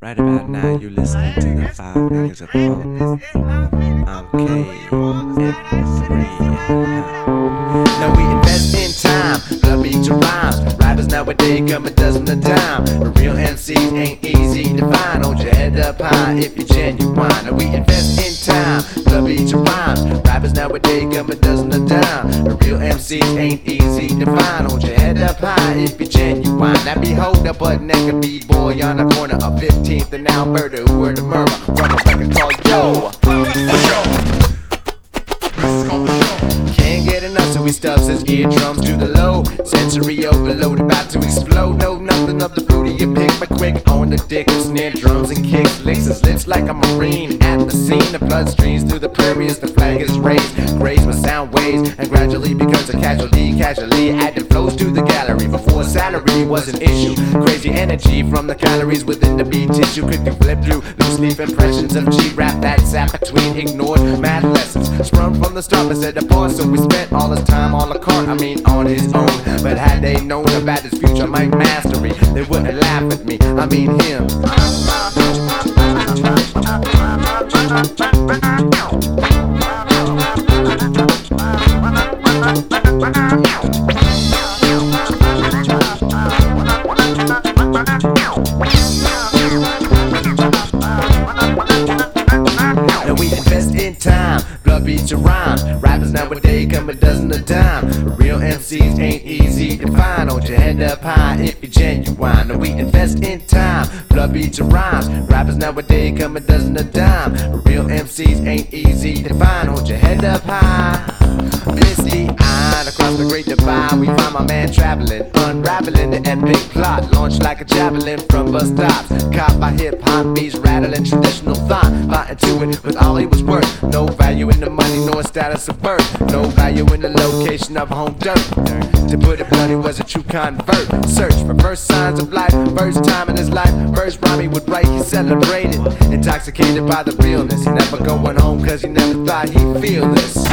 Right about now, you listening to the Five Niggas of Funk. I'm K and Free. Now we invest in time, blood beats and rhymes. Rappers nowadays come a dozen a dime. The real MCs ain't easy to find. Hold your head up high if you're genuine. Now we invest in time, blood beats and rhymes. Rappers nowadays come a dozen a dime. The real MCs ain't easy to find. Hold your head up high if you're genuine. Now behold a butt-naked B-boy on the corner of 15th and Alberta, who heard a murmur from a record called Yo. Can't get enough, so he stuffs his eardrums to the low. Sensory overload, about to explode. Know nothing of the booty you pick, but quick on the dick of snare drums and kicks. Licks his lips like a marine at the scene. The blood streams through the prairie as the flag is raised. Graze with sound waves and gradually becomes a casualty. Casually adding flows to the gallery before salary was an issue. Crazy energy from the calories within the beat tissue. Quick to flip through loose leaf impressions of G-rap that sat between ignored mad lessons. Sprung from the start but said apart, so we spent all his time on the cart, on his own. But had they known about his future mic mastery, they wouldn't laugh at me, him. Now we invest in time, blood beats and rhymes. Rappers nowadays come a dozen a dime. Real MCs ain't easy to find. Hold your head up high if you're genuine. Now we invest in time, blood beats and rhymes. Rappers nowadays come a dozen a dime. Real MCs ain't easy to find. Hold your head up high. Misty-eyed across the great divide, we find my man traveling, unraveling the epic plot, launched like a javelin from bus stops, caught by hip-hop beats, rattling traditional thought, fighting to it with all he was worth. No value in the money nor status of birth, no value in the location of home dirt. To put it blunt, he was a true convert. Search for first signs of life, first time in his life, first rhyme he would write, he celebrated, intoxicated by the realness. He never going home cause he never thought he'd feel this.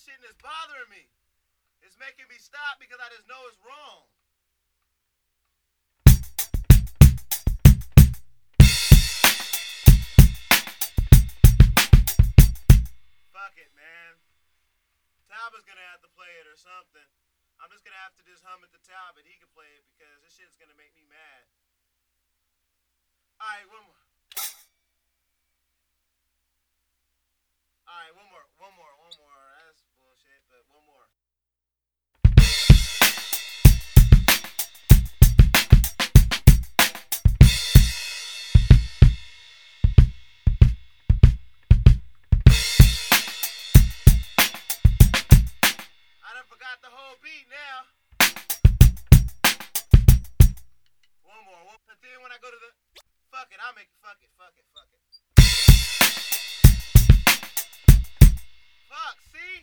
this shit and it's bothering me. It's making me stop because I just know it's wrong. Fuck it, man. Talbot's gonna have to play it or something. I'm just gonna have to just hum it to Talbot. He can play it because this shit's gonna make me mad. Alright, one more. Alright, one more. That's bullshit, but one more. I done forgot the whole beat now. One more. But then when I go to the... Fuck it, I'll make it. Fuck it. Fuck, see?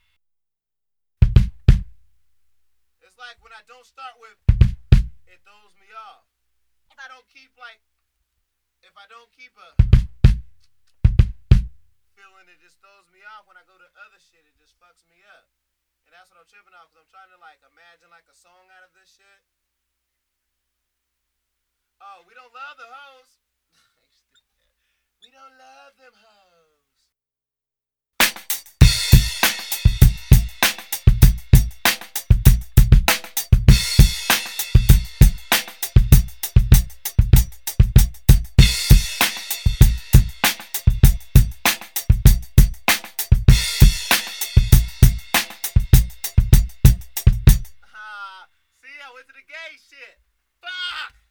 It's like when I don't start with, it throws me off. If I don't keep a feeling, it just throws me off. When I go to other shit, it just fucks me up. And that's what I'm tripping off, because I'm trying to like imagine like a song out of this shit. Oh, we don't love the hoes. We don't love them hoes. See, I went to the gay shit. Fuck!